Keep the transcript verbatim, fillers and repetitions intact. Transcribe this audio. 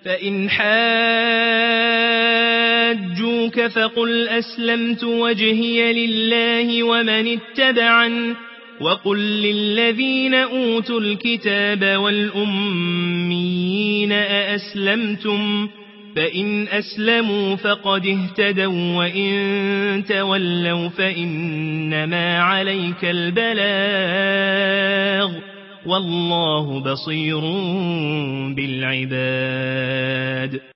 فإن حاجوك فقل أسلمت وجهي لله ومن اتبعن وقل للذين أوتوا الكتاب والأميين أأسلمتم فإن أسلموا فقد اهتدوا وإن تولوا فإنما عليك البلاغ والله بصير بالعباد.